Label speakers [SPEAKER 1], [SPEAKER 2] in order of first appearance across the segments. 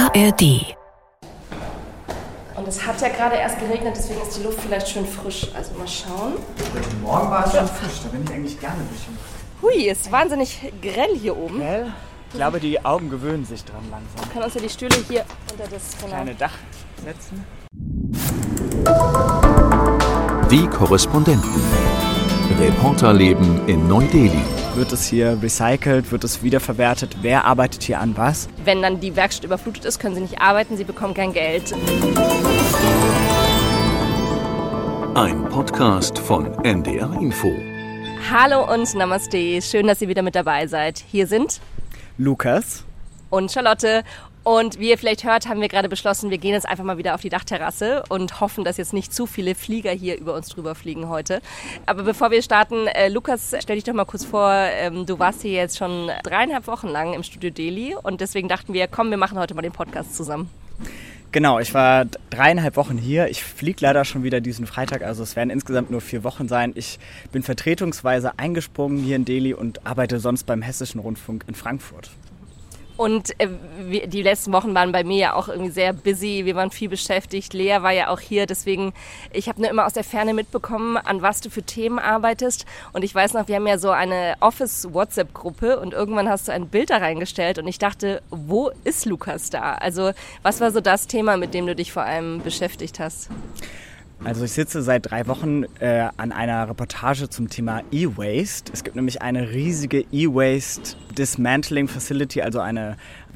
[SPEAKER 1] ARD.
[SPEAKER 2] Und es hat ja gerade erst geregnet, deswegen ist die Luft vielleicht schön frisch. Also mal schauen.
[SPEAKER 3] Heute Morgen war es schon frisch, da bin ich eigentlich gerne durch.
[SPEAKER 2] Hui, ist wahnsinnig grell hier oben.
[SPEAKER 3] Grell? Ich glaube, die Augen gewöhnen sich dran langsam.
[SPEAKER 2] Wir können uns ja die Stühle hier unter das
[SPEAKER 3] kleine Dach setzen.
[SPEAKER 1] Die Korrespondenten. Reporterleben in Neu-Delhi.
[SPEAKER 3] Wird es hier recycelt? Wird es wiederverwertet? Wer arbeitet hier an was?
[SPEAKER 2] Wenn dann die Werkstatt überflutet ist, können sie nicht arbeiten, sie bekommen kein Geld.
[SPEAKER 1] Ein Podcast von NDR Info.
[SPEAKER 2] Hallo und Namaste, schön, dass ihr wieder mit dabei seid. Hier sind
[SPEAKER 3] Lukas
[SPEAKER 2] und Charlotte. Und wie ihr vielleicht hört, haben wir gerade beschlossen, wir gehen jetzt einfach mal wieder auf die Dachterrasse und hoffen, dass jetzt nicht zu viele Flieger hier über uns drüber fliegen heute. Aber bevor wir starten, Lukas, stell dich doch mal kurz vor, du warst hier jetzt schon 3,5 Wochen lang im Studio Delhi und deswegen dachten wir, komm, wir machen heute mal den Podcast zusammen.
[SPEAKER 3] Genau, ich war 3,5 Wochen hier. Ich fliege leider schon wieder diesen Freitag, also es werden insgesamt nur 4 Wochen sein. Ich bin vertretungsweise eingesprungen hier in Delhi und arbeite sonst beim Hessischen Rundfunk in Frankfurt.
[SPEAKER 2] Und die letzten Wochen waren bei mir ja auch irgendwie sehr busy, wir waren viel beschäftigt, Lea war ja auch hier, deswegen, ich habe nur immer aus der Ferne mitbekommen, an was du für Themen arbeitest und ich weiß noch, wir haben ja so eine Office-WhatsApp-Gruppe und irgendwann hast du ein Bild da reingestellt und ich dachte, wo ist Lukas da? Also was war so das Thema, mit dem du dich vor allem beschäftigt hast?
[SPEAKER 3] Also ich sitze seit 3 Wochen an einer Reportage zum Thema E-Waste. Es gibt nämlich eine riesige E-Waste Dismantling Facility, also ein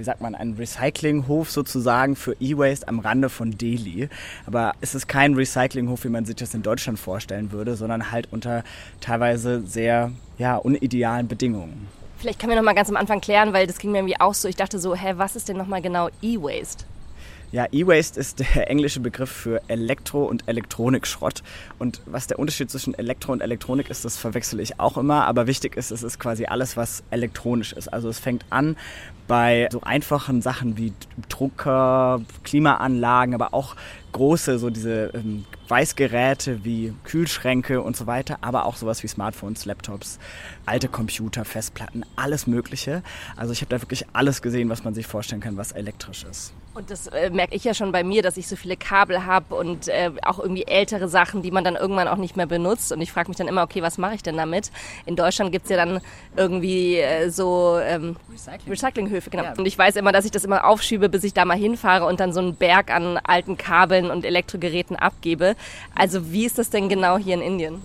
[SPEAKER 3] Recyclinghof sozusagen für E-Waste am Rande von Delhi. Aber es ist kein Recyclinghof, wie man sich das in Deutschland vorstellen würde, sondern halt unter teilweise sehr unidealen Bedingungen.
[SPEAKER 2] Vielleicht können wir noch mal ganz am Anfang klären, weil das ging mir irgendwie auch so. Ich dachte so, was ist denn noch mal genau E-Waste?
[SPEAKER 3] Ja, E-Waste ist der englische Begriff für Elektro- und Elektronikschrott. Und was der Unterschied zwischen Elektro und Elektronik ist, das verwechsel ich auch immer. Aber wichtig ist, es ist quasi alles, was elektronisch ist. Also es fängt an bei so einfachen Sachen wie Drucker, Klimaanlagen, aber auch große, so diese Weißgeräte wie Kühlschränke und so weiter, aber auch sowas wie Smartphones, Laptops, alte Computer, Festplatten, alles Mögliche. Also ich habe da wirklich alles gesehen, was man sich vorstellen kann, was elektrisch ist.
[SPEAKER 2] Und das merke ich ja schon bei mir, dass ich so viele Kabel habe und auch irgendwie ältere Sachen, die man dann irgendwann auch nicht mehr benutzt. Und ich frage mich dann immer, okay, was mache ich denn damit? In Deutschland gibt es ja dann irgendwie Recyclinghöfe, genau. Ja. Und ich weiß immer, dass ich das immer aufschiebe, bis ich da mal hinfahre und dann so einen Berg an alten Kabeln und Elektrogeräten abgebe. Also wie ist das denn genau hier in Indien?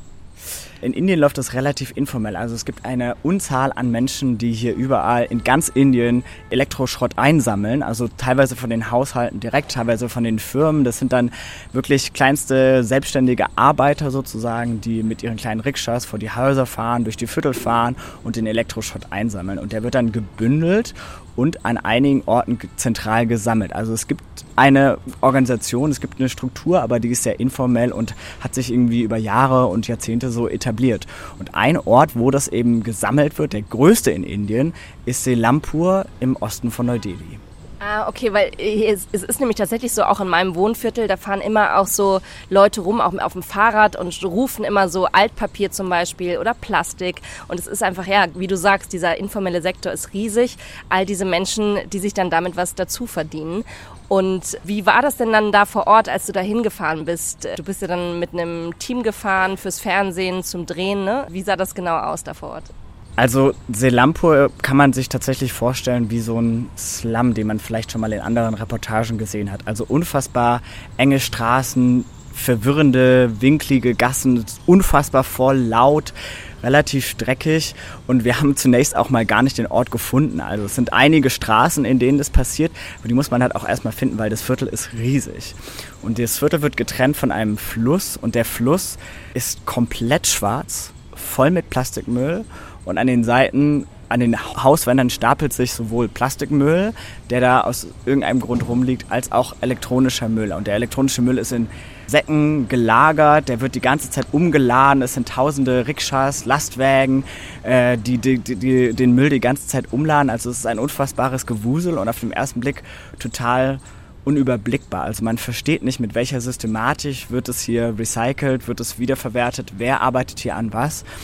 [SPEAKER 3] In Indien läuft das relativ informell. Also es gibt eine Unzahl an Menschen, die hier überall in ganz Indien Elektroschrott einsammeln. Also teilweise von den Haushalten direkt, teilweise von den Firmen. Das sind dann wirklich kleinste selbstständige Arbeiter sozusagen, die mit ihren kleinen Rikschas vor die Häuser fahren, durch die Viertel fahren und den Elektroschrott einsammeln. Und der wird dann gebündelt und an einigen Orten zentral gesammelt. Also es gibt eine Organisation, es gibt eine Struktur, aber die ist sehr informell und hat sich irgendwie über Jahre und Jahrzehnte so etabliert. Und ein Ort, wo das eben gesammelt wird, der größte in Indien, ist Selampur im Osten von Neu-Delhi.
[SPEAKER 2] Ah, okay, weil es ist nämlich tatsächlich so, auch in meinem Wohnviertel, da fahren immer auch so Leute rum, auch auf dem Fahrrad und rufen immer so Altpapier zum Beispiel oder Plastik. Und es ist einfach, wie du sagst, dieser informelle Sektor ist riesig. All diese Menschen, die sich dann damit was dazu verdienen. Und wie war das denn dann da vor Ort, als du da hingefahren bist? Du bist ja dann mit einem Team gefahren fürs Fernsehen zum Drehen, ne? Wie sah das genau aus da vor Ort?
[SPEAKER 3] Also Selampur kann man sich tatsächlich vorstellen wie so ein Slum, den man vielleicht schon mal in anderen Reportagen gesehen hat. Also unfassbar enge Straßen, verwirrende, winklige Gassen, unfassbar voll, laut, relativ dreckig. Und wir haben zunächst auch mal gar nicht den Ort gefunden. Also es sind einige Straßen, in denen das passiert, aber die muss man halt auch erstmal finden, weil das Viertel ist riesig. Und das Viertel wird getrennt von einem Fluss und der Fluss ist komplett schwarz, voll mit Plastikmüll. Und an den Seiten, an den Hauswänden stapelt sich sowohl Plastikmüll, der da aus irgendeinem Grund rumliegt, als auch elektronischer Müll. Und der elektronische Müll ist in Säcken gelagert, der wird die ganze Zeit umgeladen. Es sind tausende Rikschas, Lastwagen, die den Müll die ganze Zeit umladen. Also es ist ein unfassbares Gewusel und auf den ersten Blick total unüberblickbar. Also man versteht nicht, mit welcher Systematik wird es hier recycelt, wird es wiederverwertet, wer arbeitet hier an was.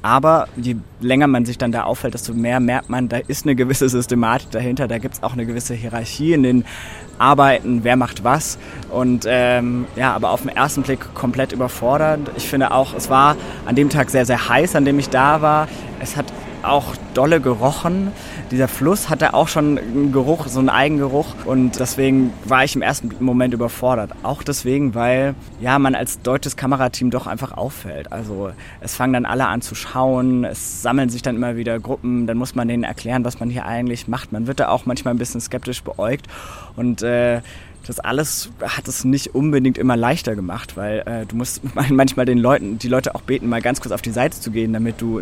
[SPEAKER 3] Aber je länger man sich dann da aufhält, desto mehr merkt man, da ist eine gewisse Systematik dahinter, da gibt es auch eine gewisse Hierarchie in den Arbeiten, wer macht was. Und aber auf den ersten Blick komplett überfordernd. Ich finde auch, es war an dem Tag sehr, sehr heiß, an dem ich da war. Es hat auch dolle gerochen. Dieser Fluss hatte auch schon einen Geruch, so einen Eigengeruch. Und deswegen war ich im ersten Moment überfordert. Auch deswegen, weil man als deutsches Kamerateam doch einfach auffällt. Also es fangen dann alle an zu schauen, es sammeln sich dann immer wieder Gruppen, dann muss man denen erklären, was man hier eigentlich macht. Man wird da auch manchmal ein bisschen skeptisch beäugt. Und das alles hat es nicht unbedingt immer leichter gemacht, weil du musst manchmal die Leute auch beten, mal ganz kurz auf die Seite zu gehen, damit du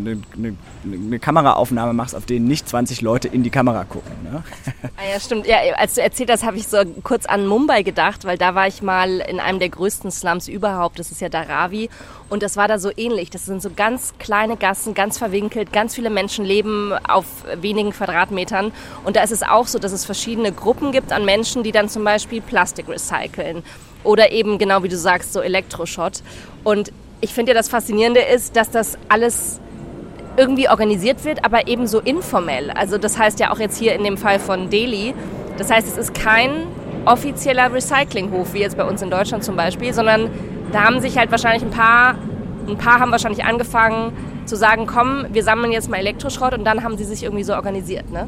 [SPEAKER 3] eine Kameraaufnahme machst, auf denen nicht 20 Leute in die Kamera gucken. Ne?
[SPEAKER 2] Ja, stimmt. Ja, als du erzählt hast, habe ich so kurz an Mumbai gedacht, weil da war ich mal in einem der größten Slums überhaupt, das ist ja Dharavi. Und das war da so ähnlich. Das sind so ganz kleine Gassen, ganz verwinkelt, ganz viele Menschen leben auf wenigen Quadratmetern. Und da ist es auch so, dass es verschiedene Gruppen gibt an Menschen, die dann zum Beispiel Plastik recyceln. Oder eben, genau wie du sagst, so Elektroschrott. Und ich finde ja, das Faszinierende ist, dass das alles irgendwie organisiert wird, aber eben so informell. Also das heißt ja auch jetzt hier in dem Fall von Delhi, das heißt, es ist kein offizieller Recyclinghof, wie jetzt bei uns in Deutschland zum Beispiel, sondern da haben sich halt wahrscheinlich ein paar haben wahrscheinlich angefangen zu sagen, komm, wir sammeln jetzt mal Elektroschrott, und dann haben sie sich irgendwie so organisiert, ne?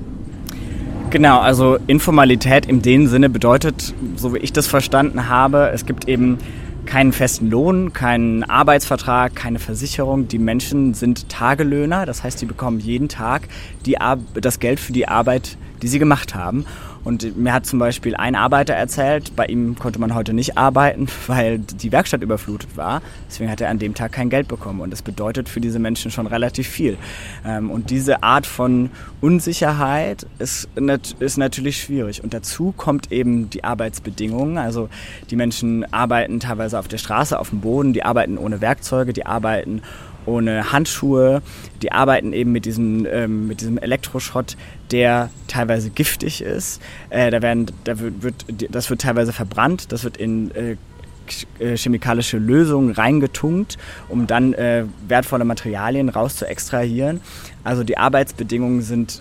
[SPEAKER 3] Genau, also Informalität in dem Sinne bedeutet, so wie ich das verstanden habe, es gibt eben keinen festen Lohn, keinen Arbeitsvertrag, keine Versicherung. Die Menschen sind Tagelöhner, das heißt, die bekommen jeden Tag das Geld für die Arbeit, die sie gemacht haben. Und mir hat zum Beispiel ein Arbeiter erzählt, bei ihm konnte man heute nicht arbeiten, weil die Werkstatt überflutet war. Deswegen hat er an dem Tag kein Geld bekommen. Und das bedeutet für diese Menschen schon relativ viel. Und diese Art von Unsicherheit ist natürlich schwierig. Und dazu kommt eben die Arbeitsbedingungen. Also die Menschen arbeiten teilweise auf der Straße, auf dem Boden, die arbeiten ohne Werkzeuge, die arbeiten ohne Handschuhe, die arbeiten eben mit diesem Elektroschrott, der teilweise giftig ist. Das wird teilweise verbrannt, das wird in chemikalische Lösungen reingetunkt, um dann wertvolle Materialien raus zu extrahieren. Also die Arbeitsbedingungen sind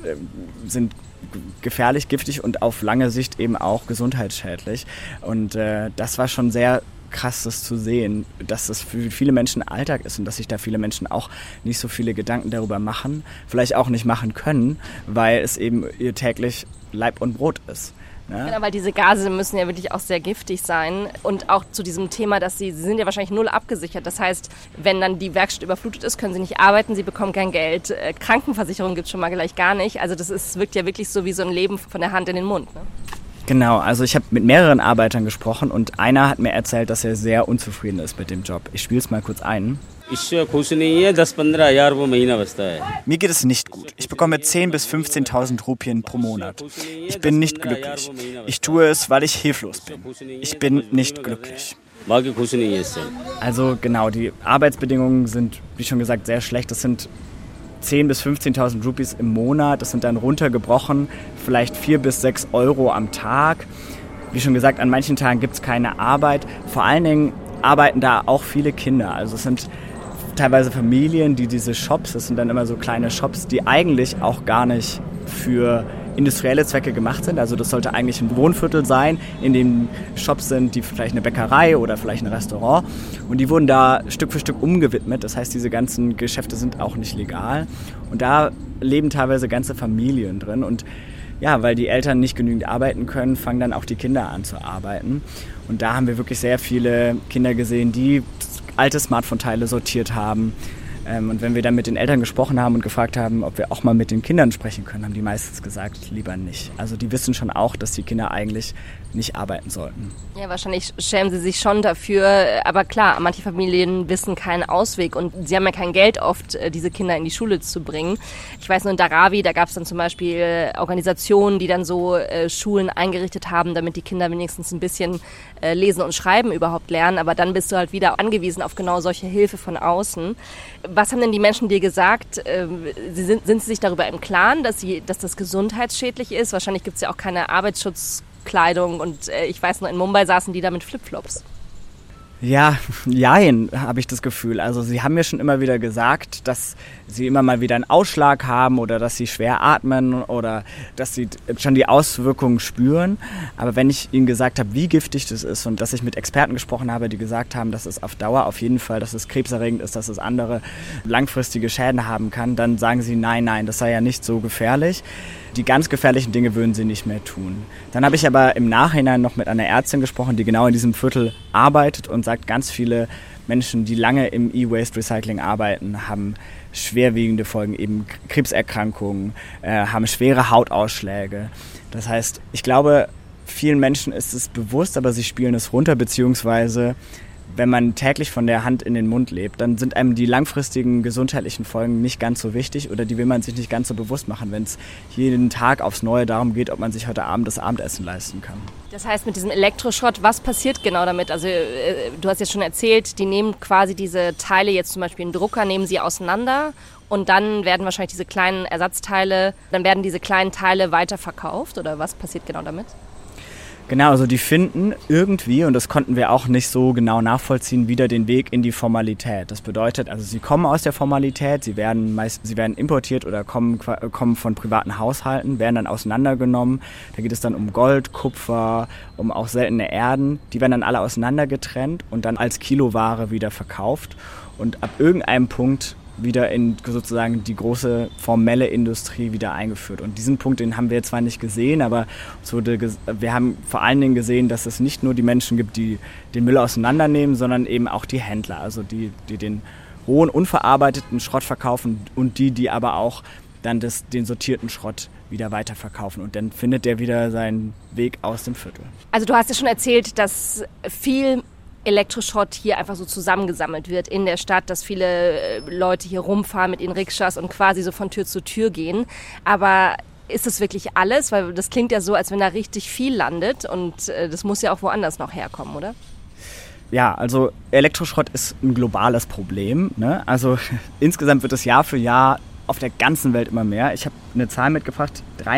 [SPEAKER 3] gefährlich, giftig und auf lange Sicht eben auch gesundheitsschädlich. Und das war schon sehr krass, das zu sehen, dass das für viele Menschen Alltag ist und dass sich da viele Menschen auch nicht so viele Gedanken darüber machen, vielleicht auch nicht machen können, weil es eben ihr täglich Leib und Brot ist. Ne?
[SPEAKER 2] Genau, weil diese Gase müssen ja wirklich auch sehr giftig sein. Und auch zu diesem Thema, dass sie sind ja wahrscheinlich null abgesichert. Das heißt, wenn dann die Werkstatt überflutet ist, können sie nicht arbeiten, sie bekommen kein Geld. Krankenversicherung gibt es schon mal gleich gar nicht. Also wirkt ja wirklich so wie so ein Leben von der Hand in den Mund. Ne?
[SPEAKER 3] Genau, also ich habe mit mehreren Arbeitern gesprochen und einer hat mir erzählt, dass er sehr unzufrieden ist mit dem Job. Ich spiele es mal kurz ein. Mir geht es nicht gut. Ich bekomme 10.000 bis 15.000 Rupien pro Monat. Ich bin nicht glücklich. Ich tue es, weil ich hilflos bin. Ich bin nicht glücklich. Also genau, die Arbeitsbedingungen sind, wie schon gesagt, sehr schlecht. Das sind 10.000 bis 15.000 Rupees im Monat. Das sind dann runtergebrochen, vielleicht 4 bis 6 Euro am Tag. Wie schon gesagt, an manchen Tagen gibt es keine Arbeit. Vor allen Dingen arbeiten da auch viele Kinder. Also es sind teilweise Familien, die diese Shops, das sind dann immer so kleine Shops, die eigentlich auch gar nicht für industrielle Zwecke gemacht sind. Also das sollte eigentlich ein Wohnviertel sein, in dem Shops sind, die vielleicht eine Bäckerei oder vielleicht ein Restaurant. Und die wurden da Stück für Stück umgewidmet. Das heißt, diese ganzen Geschäfte sind auch nicht legal. Und da leben teilweise ganze Familien drin. Und ja, weil die Eltern nicht genügend arbeiten können, fangen dann auch die Kinder an zu arbeiten. Und da haben wir wirklich sehr viele Kinder gesehen, die alte Smartphone-Teile sortiert haben. Und wenn wir dann mit den Eltern gesprochen haben und gefragt haben, ob wir auch mal mit den Kindern sprechen können, haben die meistens gesagt, lieber nicht. Also die wissen schon auch, dass die Kinder eigentlich nicht arbeiten sollten. Ja,
[SPEAKER 2] wahrscheinlich schämen sie sich schon dafür. Aber klar, manche Familien wissen keinen Ausweg und sie haben ja kein Geld oft, diese Kinder in die Schule zu bringen. Ich weiß nur, in Dharavi, da gab es dann zum Beispiel Organisationen, die dann so Schulen eingerichtet haben, damit die Kinder wenigstens ein bisschen lesen und schreiben überhaupt lernen. Aber dann bist du halt wieder angewiesen auf genau solche Hilfe von außen. Was haben denn die Menschen dir gesagt? Sind sie sich darüber im Klaren, dass das gesundheitsschädlich ist? Wahrscheinlich gibt es ja auch keine Arbeitsschutzkleidung und ich weiß noch, in Mumbai saßen die da mit Flipflops.
[SPEAKER 3] Ja, jein, habe ich das Gefühl. Also sie haben mir schon immer wieder gesagt, dass sie immer mal wieder einen Ausschlag haben oder dass sie schwer atmen oder dass sie schon die Auswirkungen spüren. Aber wenn ich ihnen gesagt habe, wie giftig das ist und dass ich mit Experten gesprochen habe, die gesagt haben, dass es auf Dauer auf jeden Fall, dass es krebserregend ist, dass es andere langfristige Schäden haben kann, dann sagen sie, nein, das sei ja nicht so gefährlich. Die ganz gefährlichen Dinge würden sie nicht mehr tun. Dann habe ich aber im Nachhinein noch mit einer Ärztin gesprochen, die genau in diesem Viertel arbeitet und sagt, ganz viele Menschen, die lange im E-Waste-Recycling arbeiten, haben schwerwiegende Folgen, eben Krebserkrankungen, haben schwere Hautausschläge. Das heißt, ich glaube, vielen Menschen ist es bewusst, aber sie spielen es runter, beziehungsweise wenn man täglich von der Hand in den Mund lebt, dann sind einem die langfristigen gesundheitlichen Folgen nicht ganz so wichtig oder die will man sich nicht ganz so bewusst machen, wenn es jeden Tag aufs Neue darum geht, ob man sich heute Abend das Abendessen leisten kann.
[SPEAKER 2] Das heißt, mit diesem Elektroschrott, was passiert genau damit? Also du hast jetzt schon erzählt, die nehmen quasi diese Teile, jetzt zum Beispiel einen Drucker, nehmen sie auseinander und dann werden wahrscheinlich diese kleinen Ersatzteile, dann werden diese kleinen Teile weiterverkauft oder was passiert genau damit?
[SPEAKER 3] Genau, also die finden irgendwie, und das konnten wir auch nicht so genau nachvollziehen, wieder den Weg in die Formalität. Das bedeutet, also sie kommen aus der Formalität, sie werden importiert oder kommen von privaten Haushalten, werden dann auseinandergenommen. Da geht es dann um Gold, Kupfer, um auch seltene Erden. Die werden dann alle auseinandergetrennt und dann als Kiloware wieder verkauft. Und ab irgendeinem Punkt wieder in sozusagen die große formelle Industrie wieder eingeführt. Und diesen Punkt, den haben wir zwar nicht gesehen, aber wir haben vor allen Dingen gesehen, dass es nicht nur die Menschen gibt, die den Müll auseinandernehmen, sondern eben auch die Händler, also die den rohen, unverarbeiteten Schrott verkaufen und die aber auch dann den sortierten Schrott wieder weiterverkaufen. Und dann findet der wieder seinen Weg aus dem Viertel.
[SPEAKER 2] Also du hast ja schon erzählt, dass viel Elektroschrott hier einfach so zusammengesammelt wird in der Stadt, dass viele Leute hier rumfahren mit ihren Rikschas und quasi so von Tür zu Tür gehen. Aber ist das wirklich alles? Weil das klingt ja so, als wenn da richtig viel landet und das muss ja auch woanders noch herkommen, oder?
[SPEAKER 3] Ja, also Elektroschrott ist ein globales Problem, ne? Also insgesamt wird es Jahr für Jahr auf der ganzen Welt immer mehr. Ich habe eine Zahl mitgebracht,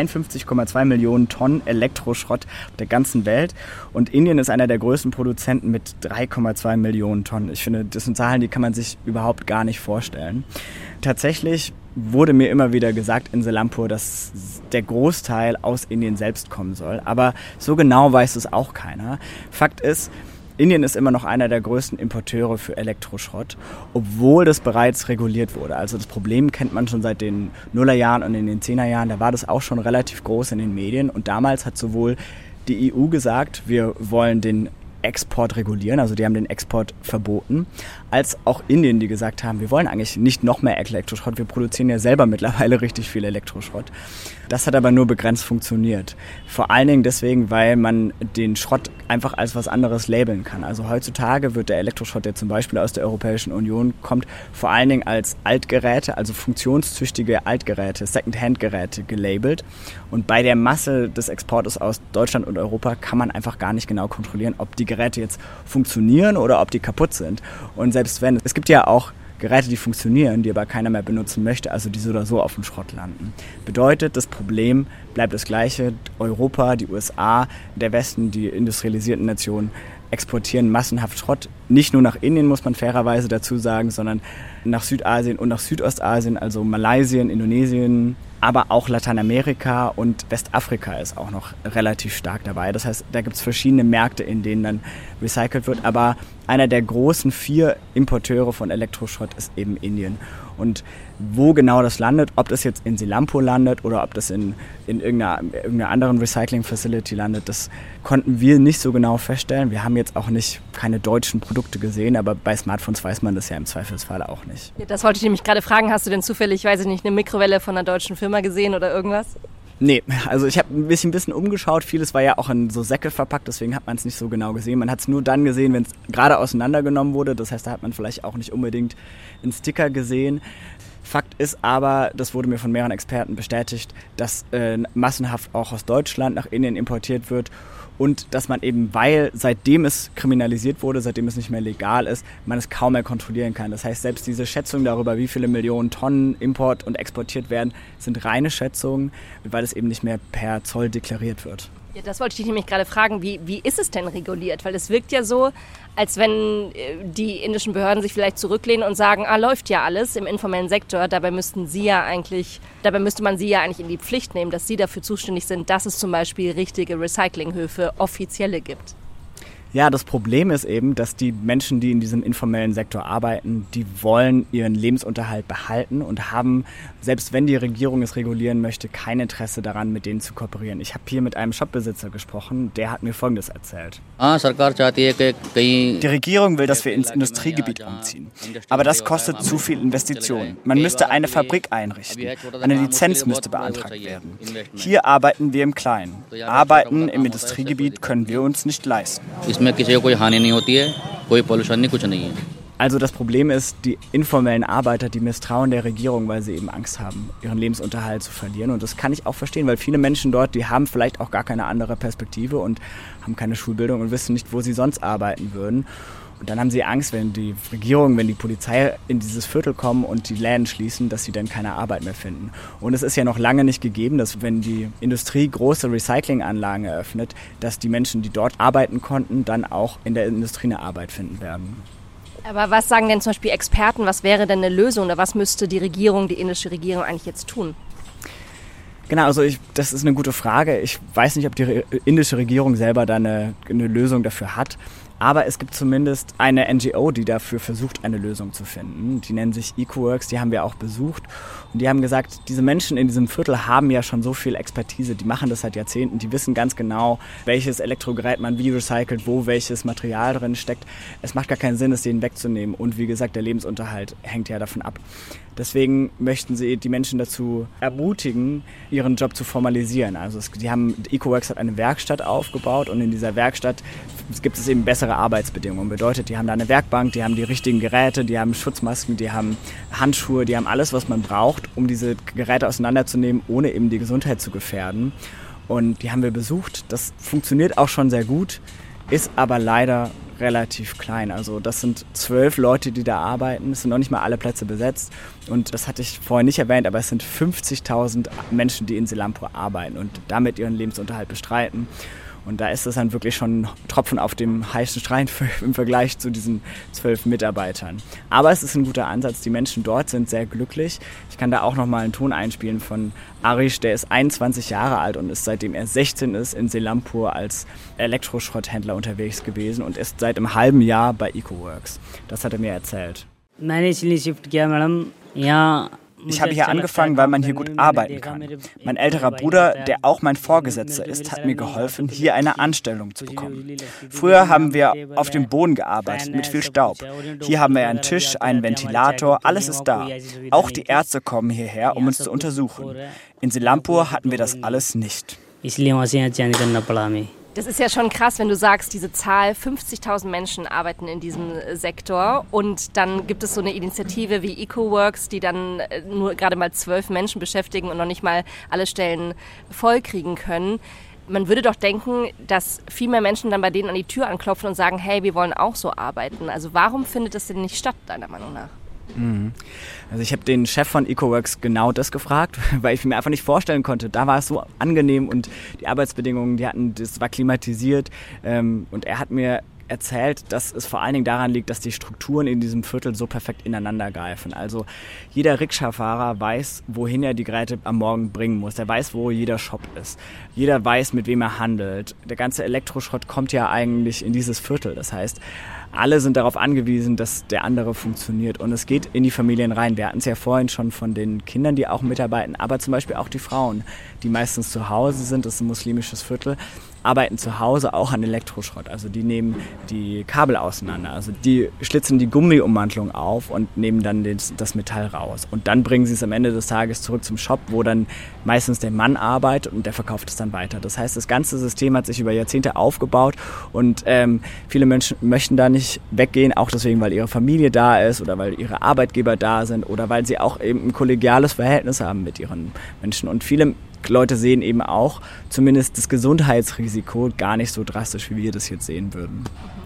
[SPEAKER 3] 53,2 Millionen Tonnen Elektroschrott auf der ganzen Welt. Und Indien ist einer der größten Produzenten mit 3,2 Millionen Tonnen. Ich finde, das sind Zahlen, die kann man sich überhaupt gar nicht vorstellen. Tatsächlich wurde mir immer wieder gesagt in Selampur, dass der Großteil aus Indien selbst kommen soll. Aber so genau weiß es auch keiner. Fakt ist, Indien ist immer noch einer der größten Importeure für Elektroschrott, obwohl das bereits reguliert wurde. Also das Problem kennt man schon seit den Nullerjahren und in den Zehnerjahren. Da war das auch schon relativ groß in den Medien. Und damals hat sowohl die EU gesagt, wir wollen den Export regulieren, also die haben den Export verboten, als auch Indien, die gesagt haben, wir wollen eigentlich nicht noch mehr Elektroschrott, wir produzieren ja selber mittlerweile richtig viel Elektroschrott. Das hat aber nur begrenzt funktioniert. Vor allen Dingen deswegen, weil man den Schrott einfach als was anderes labeln kann. Also heutzutage wird der Elektroschrott, der zum Beispiel aus der Europäischen Union kommt, vor allen Dingen als Altgeräte, also funktionstüchtige Altgeräte, Second-Hand-Geräte gelabelt. Und bei der Masse des Exportes aus Deutschland und Europa kann man einfach gar nicht genau kontrollieren, ob die Geräte jetzt funktionieren oder ob die kaputt sind. Und selbst wenn, es gibt ja auch Geräte, die funktionieren, die aber keiner mehr benutzen möchte, also die so oder so auf dem Schrott landen. Bedeutet, das Problem bleibt das gleiche. Europa, die USA, der Westen, die industrialisierten Nationen exportieren massenhaft Schrott. Nicht nur nach Indien, muss man fairerweise dazu sagen, sondern nach Südasien und nach Südostasien, also Malaysia, Indonesien, aber auch Lateinamerika und Westafrika ist auch noch relativ stark dabei. Das heißt, da gibt es verschiedene Märkte, in denen dann recycelt wird. Aber einer der großen 4 Importeure von Elektroschrott ist eben Indien. Und wo genau das landet, ob das jetzt in Selampur landet oder ob das in irgendeiner anderen Recycling-Facility landet, das konnten wir nicht so genau feststellen. Wir haben jetzt auch keine deutschen Produkte gesehen, aber bei Smartphones weiß man das ja im Zweifelsfall auch nicht.
[SPEAKER 2] Ja, das wollte ich nämlich gerade fragen. Hast du denn zufällig, weiß ich nicht, eine Mikrowelle von einer deutschen Firma gesehen oder irgendwas?
[SPEAKER 3] Nee, also ich habe mich ein bisschen umgeschaut. Vieles war ja auch in so Säcke verpackt, deswegen hat man es nicht so genau gesehen. Man hat es nur dann gesehen, wenn es gerade auseinandergenommen wurde. Das heißt, da hat man vielleicht auch nicht unbedingt einen Sticker gesehen. Fakt ist aber, das wurde mir von mehreren Experten bestätigt, dass massenhaft auch aus Deutschland nach Indien importiert wird und dass man eben, weil seitdem es kriminalisiert wurde, seitdem es nicht mehr legal ist, man es kaum mehr kontrollieren kann. Das heißt, selbst diese Schätzungen darüber, wie viele Millionen Tonnen import- und exportiert werden, sind reine Schätzungen, weil es eben nicht mehr per Zoll deklariert wird.
[SPEAKER 2] Ja, das wollte ich dich nämlich gerade fragen, wie ist es denn reguliert? Weil es wirkt ja so, als wenn die indischen Behörden sich vielleicht zurücklehnen und sagen, läuft ja alles im informellen Sektor. Dabei müsste man sie ja eigentlich in die Pflicht nehmen, dass sie dafür zuständig sind, dass es zum Beispiel richtige Recyclinghöfe, offizielle gibt.
[SPEAKER 3] Ja, das Problem ist eben, dass die Menschen, die in diesem informellen Sektor arbeiten, die wollen ihren Lebensunterhalt behalten und haben, selbst wenn die Regierung es regulieren möchte, kein Interesse daran, mit denen zu kooperieren. Ich habe hier mit einem Shopbesitzer gesprochen, der hat mir Folgendes erzählt. Die Regierung will, dass wir ins Industriegebiet umziehen. Aber das kostet zu viel Investitionen. Man müsste eine Fabrik einrichten. Eine Lizenz müsste beantragt werden. Hier arbeiten wir im Kleinen. Arbeiten im Industriegebiet können wir uns nicht leisten. Also das Problem ist, die informellen Arbeiter, die misstrauen der Regierung, weil sie eben Angst haben, ihren Lebensunterhalt zu verlieren. Und das kann ich auch verstehen, weil viele Menschen dort, die haben vielleicht auch gar keine andere Perspektive und haben keine Schulbildung und wissen nicht, wo sie sonst arbeiten würden. Und dann haben sie Angst, wenn die Regierung, wenn die Polizei in dieses Viertel kommen und die Läden schließen, dass sie dann keine Arbeit mehr finden. Und es ist ja noch lange nicht gegeben, dass wenn die Industrie große Recyclinganlagen eröffnet, dass die Menschen, die dort arbeiten konnten, dann auch in der Industrie eine Arbeit finden werden.
[SPEAKER 2] Aber was sagen denn zum Beispiel Experten, was wäre denn eine Lösung oder was müsste die indische Regierung eigentlich jetzt tun?
[SPEAKER 3] Genau, also das ist eine gute Frage. Ich weiß nicht, ob die indische Regierung selber da eine Lösung dafür hat. Aber es gibt zumindest eine NGO, die dafür versucht, eine Lösung zu finden. Die nennen sich EcoWorks, die haben wir auch besucht. Und die haben gesagt, diese Menschen in diesem Viertel haben ja schon so viel Expertise, die machen das seit Jahrzehnten, die wissen ganz genau, welches Elektrogerät man wie recycelt, wo welches Material drin steckt. Es macht gar keinen Sinn, es denen wegzunehmen. Und wie gesagt, der Lebensunterhalt hängt ja davon ab. Deswegen möchten sie die Menschen dazu ermutigen, ihren Job zu formalisieren. Also EcoWorks hat eine Werkstatt aufgebaut und in dieser Werkstatt gibt es eben bessere Arbeitsbedingungen. Bedeutet, die haben da eine Werkbank, die haben die richtigen Geräte, die haben Schutzmasken, die haben Handschuhe, die haben alles, was man braucht, um diese Geräte auseinanderzunehmen, ohne eben die Gesundheit zu gefährden. Und die haben wir besucht. Das funktioniert auch schon sehr gut, ist aber leider relativ klein. Also das sind 12 Leute, die da arbeiten. Es sind noch nicht mal alle Plätze besetzt. Und das hatte ich vorher nicht erwähnt, aber es sind 50.000 Menschen, die in Selampur arbeiten und damit ihren Lebensunterhalt bestreiten. Und da ist es dann wirklich schon ein Tropfen auf dem heißen Stein im Vergleich zu diesen 12 Mitarbeitern. Aber es ist ein guter Ansatz. Die Menschen dort sind sehr glücklich. Ich kann da auch noch mal einen Ton einspielen von Arish, der ist 21 Jahre alt und ist seitdem er 16 ist in Selampur als Elektroschrotthändler unterwegs gewesen und ist seit einem halben Jahr bei EcoWorks. Das hat er mir erzählt. Ich habe hier angefangen, weil man hier gut arbeiten kann. Mein älterer Bruder, der auch mein Vorgesetzter ist, hat mir geholfen, hier eine Anstellung zu bekommen. Früher haben wir auf dem Boden gearbeitet, mit viel Staub. Hier haben wir einen Tisch, einen Ventilator, alles ist da. Auch die Ärzte kommen hierher, um uns zu untersuchen. In Selampur hatten wir das alles nicht.
[SPEAKER 2] Das ist ja schon krass, wenn du sagst, diese Zahl, 50.000 Menschen arbeiten in diesem Sektor und dann gibt es so eine Initiative wie EcoWorks, die dann nur gerade mal 12 Menschen beschäftigen und noch nicht mal alle Stellen vollkriegen können. Man würde doch denken, dass viel mehr Menschen dann bei denen an die Tür anklopfen und sagen, hey, wir wollen auch so arbeiten. Also warum findet das denn nicht statt, deiner Meinung nach?
[SPEAKER 3] Also ich habe den Chef von EcoWorks genau das gefragt, weil ich mir einfach nicht vorstellen konnte. Da war es so angenehm und die Arbeitsbedingungen, das war klimatisiert. Und er hat mir erzählt, dass es vor allen Dingen daran liegt, dass die Strukturen in diesem Viertel so perfekt ineinander greifen. Also jeder Rikscha-Fahrer weiß, wohin er die Geräte am Morgen bringen muss. Der weiß, wo jeder Shop ist. Jeder weiß, mit wem er handelt. Der ganze Elektroschrott kommt ja eigentlich in dieses Viertel. Das heißt, alle sind darauf angewiesen, dass der andere funktioniert. Und es geht in die Familien rein. Wir hatten es ja vorhin schon von den Kindern, die auch mitarbeiten, aber zum Beispiel auch die Frauen, die meistens zu Hause sind. Das ist ein muslimisches Viertel, arbeiten zu Hause auch an Elektroschrott. Also die nehmen die Kabel auseinander. Also die schlitzen die Gummiummantelung auf und nehmen dann das Metall raus. Und dann bringen sie es am Ende des Tages zurück zum Shop, wo dann meistens der Mann arbeitet und der verkauft es dann weiter. Das heißt, das ganze System hat sich über Jahrzehnte aufgebaut und viele Menschen möchten da nicht häufig weggehen, auch deswegen, weil ihre Familie da ist oder weil ihre Arbeitgeber da sind oder weil sie auch eben ein kollegiales Verhältnis haben mit ihren Menschen. Und viele Leute sehen eben auch zumindest das Gesundheitsrisiko gar nicht so drastisch, wie wir das jetzt sehen würden.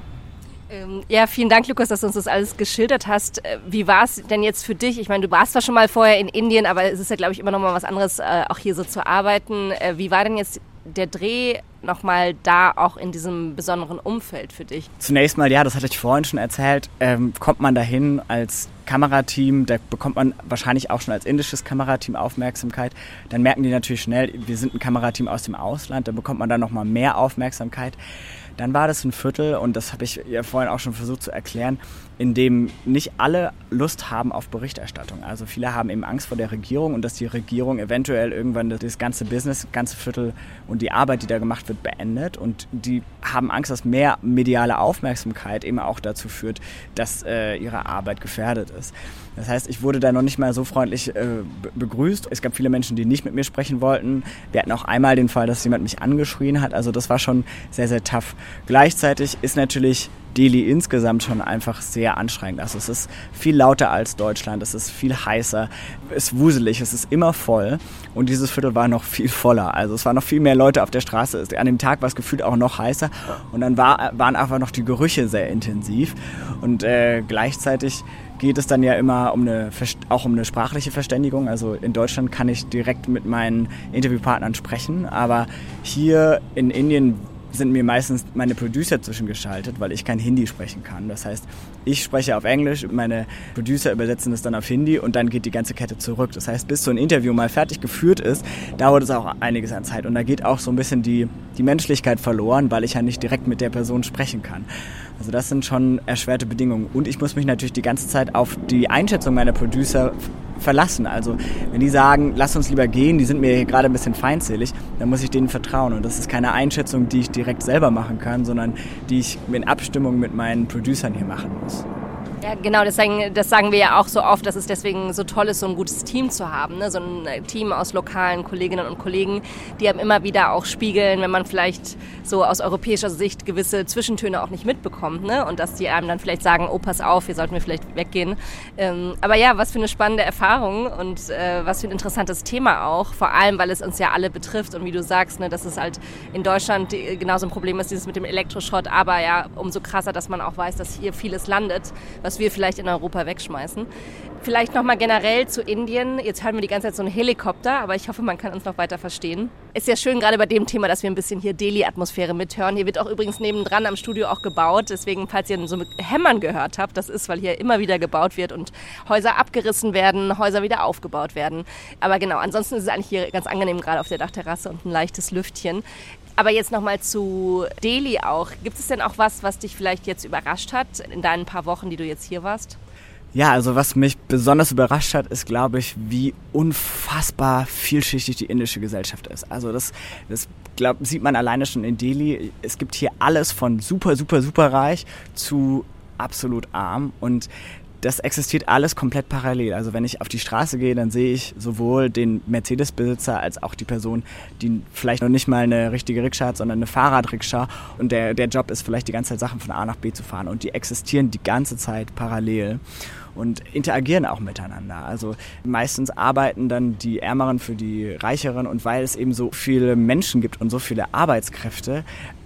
[SPEAKER 2] Ja, vielen Dank, Lukas, dass du uns das alles geschildert hast. Wie war es denn jetzt für dich? Ich meine, du warst zwar schon mal vorher in Indien, aber es ist ja, glaube ich, immer noch mal was anderes, auch hier so zu arbeiten. Wie war denn jetzt der Dreh nochmal da auch in diesem besonderen Umfeld für dich?
[SPEAKER 3] Zunächst mal, ja, das hatte ich vorhin schon erzählt, kommt man dahin als Kamerateam, da bekommt man wahrscheinlich auch schon als indisches Kamerateam Aufmerksamkeit. Dann merken die natürlich schnell, wir sind ein Kamerateam aus dem Ausland, da bekommt man dann nochmal mehr Aufmerksamkeit. Dann war das ein Viertel, und das habe ich ja vorhin auch schon versucht zu erklären, in dem nicht alle Lust haben auf Berichterstattung. Also viele haben eben Angst vor der Regierung und dass die Regierung eventuell irgendwann das ganze Business, das ganze Viertel und die Arbeit, die da gemacht wird, beendet. Und die haben Angst, dass mehr mediale Aufmerksamkeit eben auch dazu führt, dass ihre Arbeit gefährdet ist. Das heißt, ich wurde da noch nicht mal so freundlich begrüßt. Es gab viele Menschen, die nicht mit mir sprechen wollten. Wir hatten auch einmal den Fall, dass jemand mich angeschrien hat. Also das war schon sehr, sehr tough. Gleichzeitig ist natürlich Delhi insgesamt schon einfach sehr anstrengend. Also es ist viel lauter als Deutschland, es ist viel heißer, es ist wuselig, es ist immer voll, und dieses Viertel war noch viel voller. Also es waren noch viel mehr Leute auf der Straße. An dem Tag war es gefühlt auch noch heißer, und dann waren einfach noch die Gerüche sehr intensiv, und gleichzeitig geht es dann ja immer auch um eine sprachliche Verständigung. Also in Deutschland kann ich direkt mit meinen Interviewpartnern sprechen, aber hier in Indien sind mir meistens meine Producer zwischengeschaltet, weil ich kein Hindi sprechen kann. Das heißt, ich spreche auf Englisch, meine Producer übersetzen es dann auf Hindi, und dann geht die ganze Kette zurück. Das heißt, bis so ein Interview mal fertig geführt ist, dauert es auch einiges an Zeit. Und da geht auch so ein bisschen die Menschlichkeit verloren, weil ich ja nicht direkt mit der Person sprechen kann. Also das sind schon erschwerte Bedingungen. Und ich muss mich natürlich die ganze Zeit auf die Einschätzung meiner Producer verlassen. Also wenn die sagen, lass uns lieber gehen, die sind mir hier gerade ein bisschen feindselig, dann muss ich denen vertrauen. Und das ist keine Einschätzung, die ich direkt selber machen kann, sondern die ich in Abstimmung mit meinen Producern hier machen muss.
[SPEAKER 2] Ja, genau, das sagen wir ja auch so oft, dass es deswegen so toll ist, so ein gutes Team zu haben, ne? So ein Team aus lokalen Kolleginnen und Kollegen, die einem immer wieder auch spiegeln, wenn man vielleicht so aus europäischer Sicht gewisse Zwischentöne auch nicht mitbekommt, ne? Und dass die einem dann vielleicht sagen, oh, pass auf, hier sollten wir vielleicht weggehen. Aber ja, was für eine spannende Erfahrung und was für ein interessantes Thema auch, vor allem, weil es uns ja alle betrifft, und wie du sagst, ne, dass es halt in Deutschland genauso ein Problem ist, dieses mit dem Elektroschrott, aber ja, umso krasser, dass man auch weiß, dass hier vieles landet, was wir vielleicht in Europa wegschmeißen. Vielleicht nochmal generell zu Indien. Jetzt hören wir die ganze Zeit so einen Helikopter, aber ich hoffe, man kann uns noch weiter verstehen. Ist ja schön, gerade bei dem Thema, dass wir ein bisschen hier Delhi-Atmosphäre mithören. Hier wird auch übrigens nebendran am Studio auch gebaut. Deswegen, falls ihr so mit Hämmern gehört habt, das ist, weil hier immer wieder gebaut wird und Häuser abgerissen werden, Häuser wieder aufgebaut werden. Aber genau, ansonsten ist es eigentlich hier ganz angenehm, gerade auf der Dachterrasse, und ein leichtes Lüftchen. Aber jetzt nochmal zu Delhi auch. Gibt es denn auch was dich vielleicht jetzt überrascht hat in deinen paar Wochen, die du jetzt hier warst?
[SPEAKER 3] Ja, also was mich besonders überrascht hat, ist, glaube ich, wie unfassbar vielschichtig die indische Gesellschaft ist. Also das sieht man alleine schon in Delhi. Es gibt hier alles von super, super, super reich zu absolut arm, und das existiert alles komplett parallel. Also wenn ich auf die Straße gehe, dann sehe ich sowohl den Mercedes-Besitzer als auch die Person, die vielleicht noch nicht mal eine richtige Rikscha hat, sondern eine Fahrradrikscha, und der Job ist vielleicht die ganze Zeit Sachen von A nach B zu fahren, und die existieren die ganze Zeit parallel und interagieren auch miteinander. Also meistens arbeiten dann die Ärmeren für die Reicheren, und weil es eben so viele Menschen gibt und so viele Arbeitskräfte,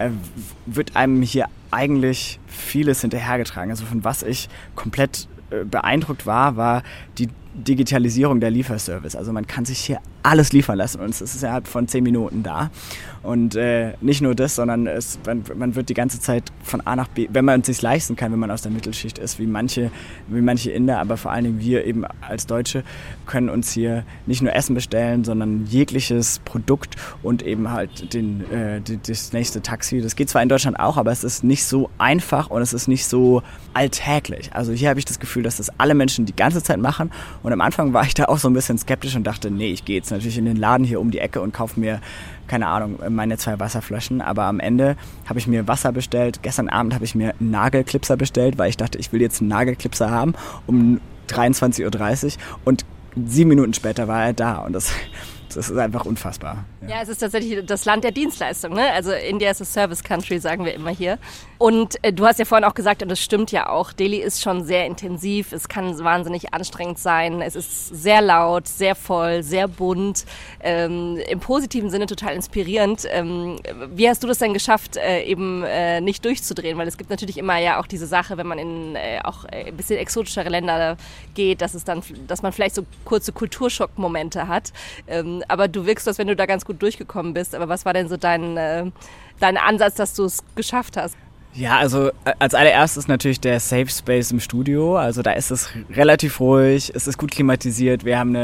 [SPEAKER 3] wird einem hier eigentlich vieles hinterhergetragen. Also von was ich komplett beeindruckt war die Digitalisierung der Lieferservice. Also man kann sich hier alles liefern lassen, und es ist innerhalb von 10 Minuten da. Und nicht nur das, sondern man wird die ganze Zeit von A nach B, wenn man es sich leisten kann, wenn man aus der Mittelschicht ist, wie manche Inder, aber vor allen Dingen wir eben als Deutsche können uns hier nicht nur Essen bestellen, sondern jegliches Produkt und eben halt das nächste Taxi. Das geht zwar in Deutschland auch, aber es ist nicht so einfach und es ist nicht so alltäglich. Also hier habe ich das Gefühl, dass das alle Menschen die ganze Zeit machen, und am Anfang war ich da auch so ein bisschen skeptisch und dachte, nee, ich gehe jetzt natürlich in den Laden hier um die Ecke und kaufe mir, keine Ahnung, meine 2 Wasserflaschen, aber am Ende habe ich mir Wasser bestellt. Gestern Abend habe ich mir einen Nagelklipser bestellt, weil ich dachte, ich will jetzt einen Nagelklipser haben um 23.30 Uhr, und 7 Minuten später war er da, und das Das ist einfach unfassbar.
[SPEAKER 2] Ja, es ist tatsächlich das Land der Dienstleistung, ne? Also India ist a Service Country, sagen wir immer hier. Und du hast ja vorhin auch gesagt, und das stimmt ja auch, Delhi ist schon sehr intensiv, es kann wahnsinnig anstrengend sein, es ist sehr laut, sehr voll, sehr bunt, im positiven Sinne total inspirierend. Wie hast du das denn geschafft, eben nicht durchzudrehen? Weil es gibt natürlich immer ja auch diese Sache, wenn man in auch ein bisschen exotischere Länder geht, dass man vielleicht so kurze Kulturschockmomente hat. Aber du wirkst, als wenn du da ganz gut durchgekommen bist. Aber was war denn so dein Ansatz, dass du es geschafft hast?
[SPEAKER 3] Ja, also als allererstes natürlich der Safe Space im Studio. Also da ist es relativ ruhig, es ist gut klimatisiert,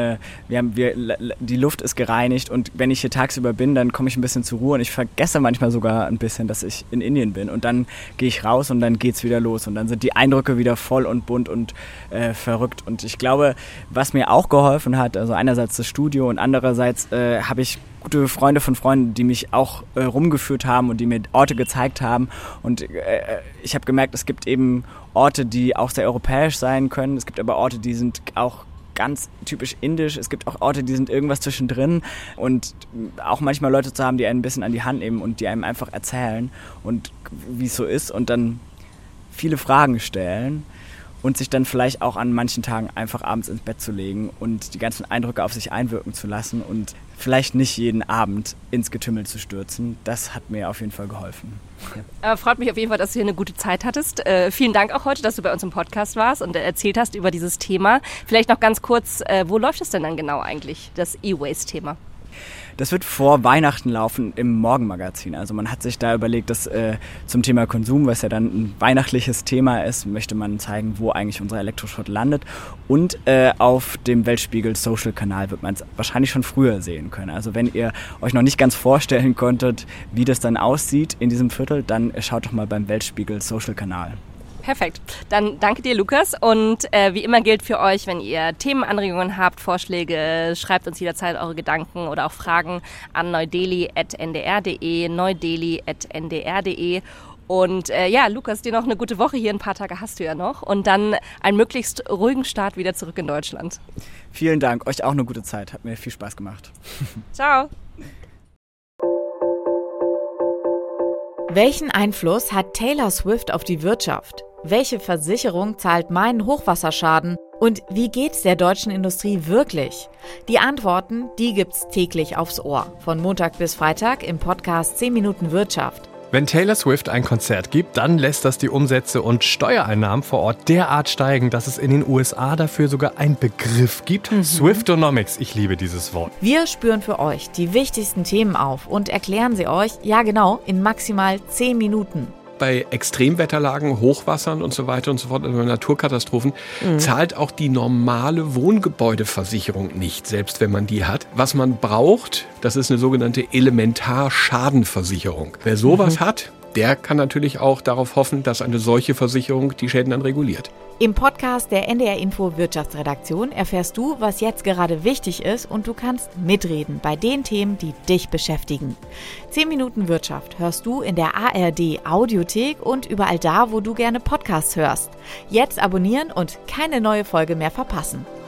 [SPEAKER 3] die Luft ist gereinigt und wenn ich hier tagsüber bin, dann komme ich ein bisschen zur Ruhe und ich vergesse manchmal sogar ein bisschen, dass ich in Indien bin und dann gehe ich raus und dann geht's wieder los und dann sind die Eindrücke wieder voll und bunt und verrückt und ich glaube, was mir auch geholfen hat, also einerseits das Studio und andererseits habe ich gute Freunde von Freunden, die mich auch rumgeführt haben und die mir Orte gezeigt haben und ich habe gemerkt, es gibt eben Orte, die auch sehr europäisch sein können, es gibt aber Orte, die sind auch ganz typisch indisch, es gibt auch Orte, die sind irgendwas zwischendrin und auch manchmal Leute zu haben, die einen ein bisschen an die Hand nehmen und die einem einfach erzählen und wie es so ist und dann viele Fragen stellen und sich dann vielleicht auch an manchen Tagen einfach abends ins Bett zu legen und die ganzen Eindrücke auf sich einwirken zu lassen und vielleicht nicht jeden Abend ins Getümmel zu stürzen. Das hat mir auf jeden Fall geholfen.
[SPEAKER 2] Ja. Freut mich auf jeden Fall, dass du hier eine gute Zeit hattest. Vielen Dank auch heute, dass du bei uns im Podcast warst und erzählt hast über dieses Thema. Vielleicht noch ganz kurz, wo läuft es denn dann genau eigentlich, das E-Waste-Thema?
[SPEAKER 3] Das wird vor Weihnachten laufen im Morgenmagazin. Also man hat sich da überlegt, dass zum Thema Konsum, was ja dann ein weihnachtliches Thema ist, möchte man zeigen, wo eigentlich unser Elektroschrott landet. Und auf dem Weltspiegel Social Kanal wird man es wahrscheinlich schon früher sehen können. Also wenn ihr euch noch nicht ganz vorstellen konntet, wie das dann aussieht in diesem Viertel, dann schaut doch mal beim Weltspiegel Social Kanal.
[SPEAKER 2] Perfekt. Dann danke dir, Lukas. Und wie immer gilt für euch, wenn ihr Themenanregungen habt, Vorschläge, schreibt uns jederzeit eure Gedanken oder auch Fragen an neudeli@ndr.de, neudeli@ndr.de. Und ja, Lukas, dir noch eine gute Woche hier. Ein paar Tage hast du ja noch. Und dann einen möglichst ruhigen Start wieder zurück in Deutschland.
[SPEAKER 3] Vielen Dank. Euch auch eine gute Zeit. Hat mir viel Spaß gemacht.
[SPEAKER 2] Ciao.
[SPEAKER 4] Welchen Einfluss hat Taylor Swift auf die Wirtschaft? Welche Versicherung zahlt meinen Hochwasserschaden? Und wie geht's der deutschen Industrie wirklich? Die Antworten, die gibt's täglich aufs Ohr. Von Montag bis Freitag im Podcast 10 Minuten Wirtschaft.
[SPEAKER 5] Wenn Taylor Swift ein Konzert gibt, dann lässt das die Umsätze und Steuereinnahmen vor Ort derart steigen, dass es in den USA dafür sogar einen Begriff gibt. Swiftonomics, ich liebe dieses Wort.
[SPEAKER 4] Wir spüren für euch die wichtigsten Themen auf und erklären sie euch, ja genau, in maximal 10 Minuten.
[SPEAKER 5] Bei Extremwetterlagen, Hochwassern und so weiter und so fort, also Naturkatastrophen, zahlt auch die normale Wohngebäudeversicherung nicht, selbst wenn man die hat. Was man braucht, das ist eine sogenannte Elementarschadenversicherung. Wer sowas hat, der kann natürlich auch darauf hoffen, dass eine solche Versicherung die Schäden dann reguliert.
[SPEAKER 4] Im Podcast der NDR Info Wirtschaftsredaktion erfährst du, was jetzt gerade wichtig ist und du kannst mitreden bei den Themen, die dich beschäftigen. 10 Minuten Wirtschaft hörst du in der ARD Audiothek und überall da, wo du gerne Podcasts hörst. Jetzt abonnieren und keine neue Folge mehr verpassen.